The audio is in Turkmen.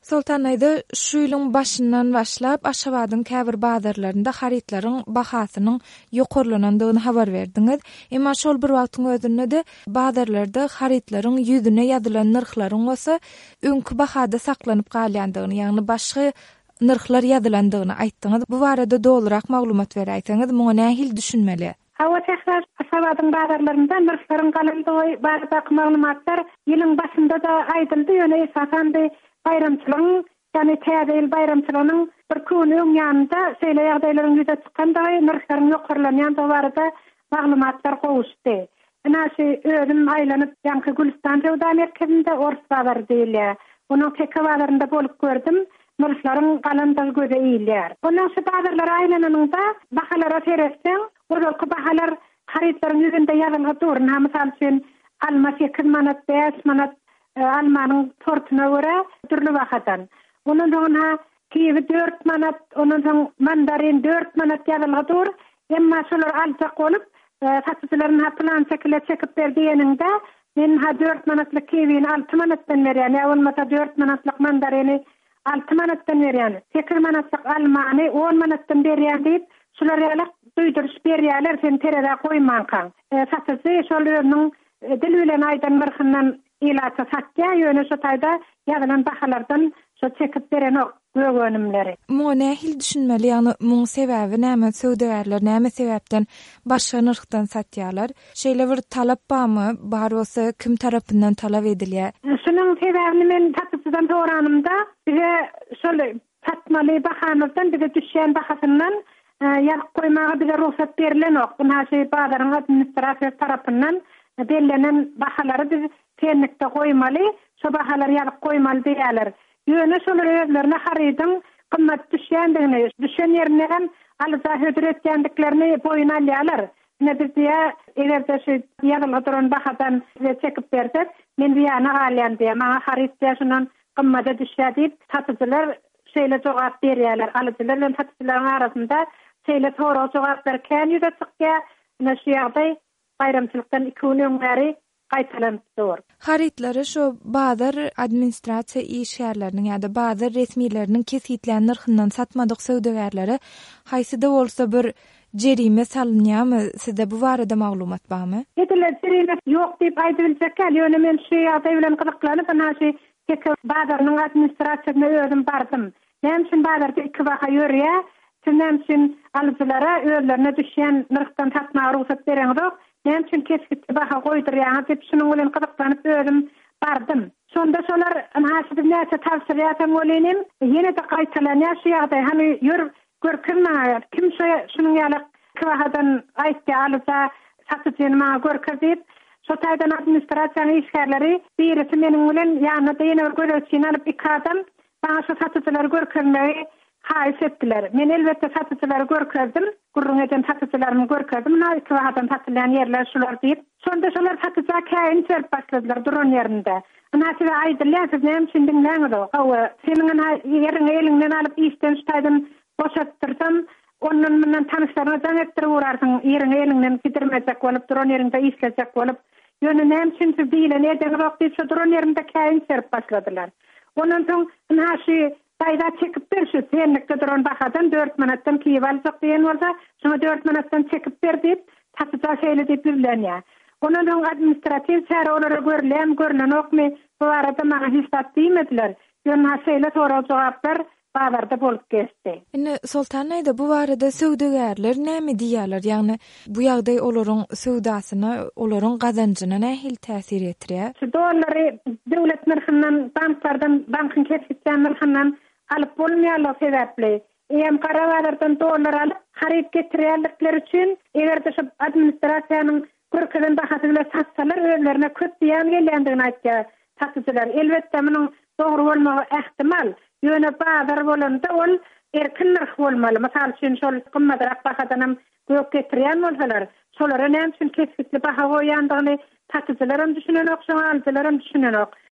Sultan aýda şu ýylyň başyndan başlap Aşgabatyň käbir bazarlarynda haritlaryň bahasynyň ýokarlanandygyny habar berdiňiz. Emma şol bir wagtyň özünde de bazarlarda haritlaryň ýüzüne ýazylan narhlaryň bolsa öňkü bahada saklanyp galýandygyny, ýagny başga narhlar ýazylandygyny aýtdyňyz. Bu barada dolurak maglumat beräýsiňiz, muňa nähil düşünmeli? Hawa tehrar Aşgabatyň bazarlarynda narhlaryň galandygy barada maglumatlar ýylyň başynda da aýdyldy, ýöne esasandy bayramçylygyň, ýani täze bayramçylygynyň bir köni ýanynda şeýle ýagdaýlaryň ýüze çykkandagy narhlaryň ýokarlanýandygy barada maglumatlar gowuşdy. Näşe özüm aýlanyp ýanky Gülistan Sowda merkezinde Ors bazary diýilýär. Onuň teke bazarynda bolup gördüm. Narhlaryň galandygy göze iýilýär. Onuň şu bazarlara aýlananyňda bahalara teresseň, olary bahalar haritlaryň ýüzünde ýazylgy durun. Mysal üçin alma 8 manat, 5 manat almanyň tortuna görä türlü wagtdan. Onuň soňra kiwi 4 manat, onuň soň mandarin 4 manat ýazylgy dur. Emma şolar aljak bolup, satyjylaryň plan çekile çekip berdiýeninde men 4 manatlyk kiwini 6 manatdan berýän, ýa-da 4 manatlyk mandarini 6 manatdan berýän. 8 manatlyk almany 10 manatdan berýän diýip, şolar ýaly duýduruş berýärler, sen terede goýmankaň. Satyjy şol ýeriniň dil bilen aýdan birhyndan ilata satya ýöne şu taýda ýazylan bahalardan şu çekip beren ok gögönümleri. Muňa nähil düşünmeli, ýagny muň sebäbi näme, söwdägärler näme sebäpden başga narhdan satýarlar? Şeýle bir talap barmy? Bar bolsa kim tarapyndan talap edilýär? Şunyň sebäbini men satyjydan soranymda bize şol satmaly bahanyrdan bize düşýän bahasyndan ýazyp goýmagy bize ruhsat berilen ok. Bu näşe bazaryň administrasiýa tarapyndan belirlenen bahalary biz tenlikde goýmaly, şu bahalar ýazyp goýmaly diýerler. Ýöne şolar özlerine haridyň kymmat düşýändigini, düşen ýerinden alyza hödüretýändiklerini boyuna alýarlar. Ne bizde egerde şu ýazylan duran bahadan çekip bersek, men diýany alýan diýe, maňa haritde şunun kymmata düşýär diýip satyjylar şeýle jogap berýärler. Alyjylar bilen satyjylaryň arasynda şeýle toğra jogap berken ýüze çykýar. Ne şu ýagdaý bayramçylykdan 2 gün öňleri gaýtalanýar. Haritlary şu bazar administrasiýa işgärleriniň ýa-da bazar resmiýetleriniň kesitlen narhyndan satmadyk söwdägärleri haýsyda bolsa bir jerime salynýarmy? Sizde bu barada maglumat barmy? Ediler jerime ýok diýip aýdyljak, ýöne men şu ýagdaý bilen gyzyklanyp näşe teke bazaryň administrasiýasyna özüm bardym. Men şun bazarda 2 baha ýörýär. Şundan üçin alyjylara özlerine düşýän narhdan satmagy ruhsat bereňdir. Men üçin kesipde baha goýdurýan diýip şunyň bilen gyzyklanyp özüm bardym. Şonda şolar näçe näçe tavsiýe etsem bolenim, ýene de gaýtalanýar şu ýagdaý. Hani ýör görkezmäýär. Kim şunyň ýaly bahadan aýtdy alysa satyjyny maňa görkezip, şu taýdan administrasiýanyň işgärleri birisi meniň bilen ýanyda ýene bir görüşçini alyp 2 adam bana şu satyjylary görkezmägi haýs etdiler. Men elbetde satyjylary görkezdim. Gurrun eden satyjylarymy görkezdim. Näçe wagtdan satylýan ýerler şular diýip. Şonda şolar satyjylar käýin çerp başladylar duran ýerinde. Näçe aýdylýar, siz näme üçin diňläňiz? Hawa, seniň ýeriňi eliňden alyp işden ştaýdan boşatdyrsam, ondan menden tanışlaryňy jaň etdirip urarsyň, ýeriňi eliňden gidermejek bolup duran ýerinde işlejek bolup. Ýöne näme üçin siz diýilen eden wagt şu duran ýerinde käýin çerp başladylar. Ondan soň näşe taýda çekip berşi tenlikde duran bahadan 4 manatdan kiýip aljak diýen bolsa, şuna 4 manatdan çekip ber diýip satyjy şeýle diýip bilenýär. Ondan soň administrativ çäre olara görülen okmy bu arada maňa hesap diýmediler. Ýöne şeýle toğra jogaplar bazarda bolup geçdi. Ine Sultan aýda bu barada söwdägärler näme diýýärler? Ýagny bu ýagdaý olaryň söwdasyna, olaryň gazanjyna nähil täsir etdirýär? Şu dollary döwlet narhyndan, banklardan, bankyn kesitden narhyndan alyp bolmaýarlar sebäpli. Hem karawalardan dollar alyp harit getirýärlikler üçin egerde şu administrasiýanyň görkezden bahasyna satsalar özlerine köp diýen gelýändigini aýtýar satyjylar. Elbetde munyň dogry bolmagy ähtimal. Ýöne bazar bolanda ol erkin narh bolmaly. Mysal üçin şol kymmadrak bahadan gök getirýän bolsalar, şolara näme üçin kesipli baha goýandygyny satyjylar hem düşünen ok, şoňa alyjylar hem düşünen ok.